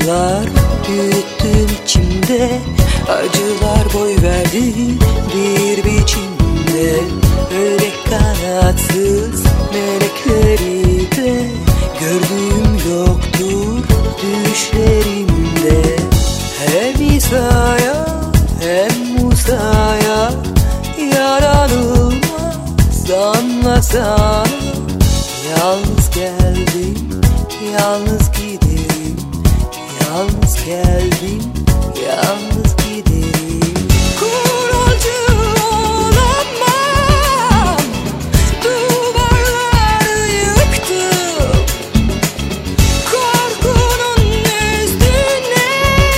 Acılar büyüttüm içimde, acılar boy verdi bir biçimde. Öyle kanatsız melekleri de gördüğüm yoktur düşlerimde. Hem İsa'ya hem Musa'ya yaranılmaz anlasana. Yalnız geldim, yalnız giderim. Yalnız geldim, yalnız giderim. Kuralcı olamam, duvarları yıktım. Korkunun üstüne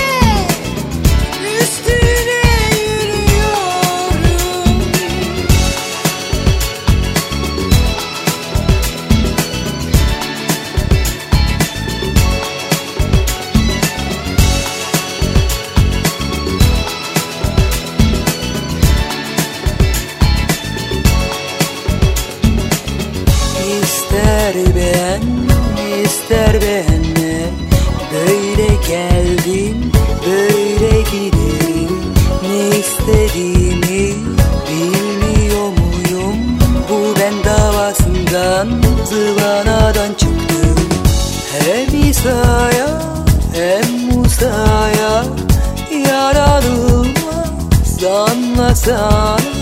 yürüyorum. İster beğen, ister beğenme, böyle geldim, böyle giderim. Ne istediğimi bilmiyor muyum? Bu ben davasından, zıvanadan çıktım. Hem İsa'ya hem Musa'ya yaranılmaz anlasana.